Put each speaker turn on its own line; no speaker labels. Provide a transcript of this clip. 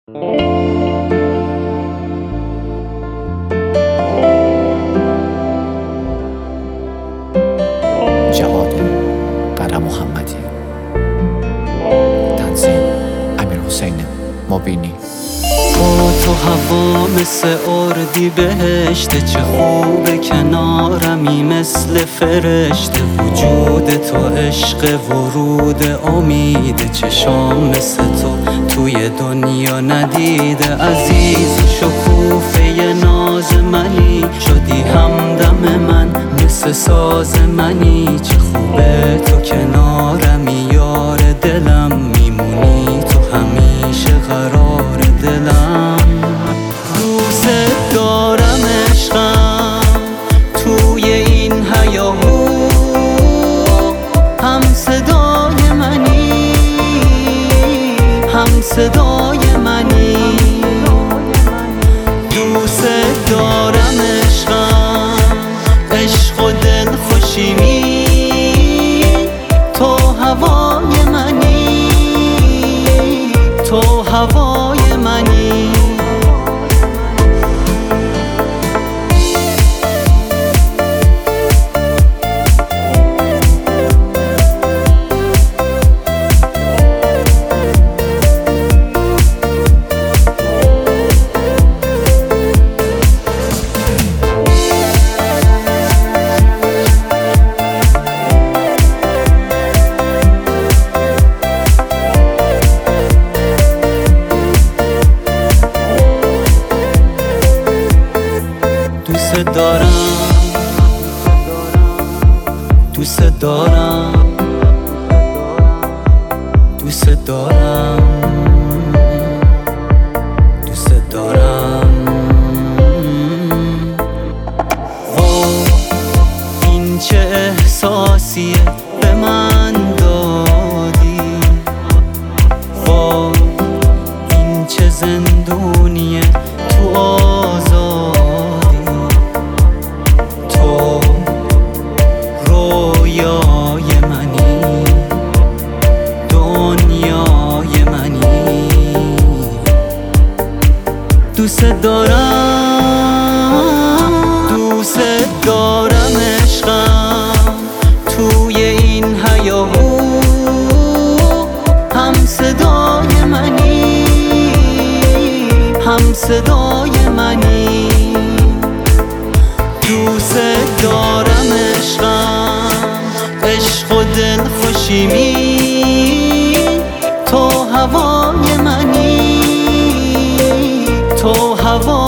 جواد قره محمدی، تنظیم امیرحسین مبینی.
با تو هوا مثل اردی بهشته، چه خوبه کنارمی مثل فرشته. وجود تو عشق ورود امیده، چشام مثل تو توی دنیا ندیده. عزیز شکوفه ناز منی، شدی همدم من مثل ساز منی. چه خوبه تو کنارمی یار دلم، میمونی تو همیشه قرار دلم. دوست دارم عشقم توی این هیاهو، هم صدای منی هم صدای منی. دوست دارم عشقم، عشق و دل خوشیمی. تو هوای منی، تو هوای منی. دوست دارم، دوست دارم، دوست دارم، دوست دارم. این چه احساسیه به من دادی، این چه زندونیه تو آزادی. رویای منی، دنیای منی. دوست دارم، دوست دارم عشقم توی این هیاهو، هم صدای منی هم صدای منی. دوست دارم عشقم، عشق و دل خوشیمی. تو هوای منی، تو هوای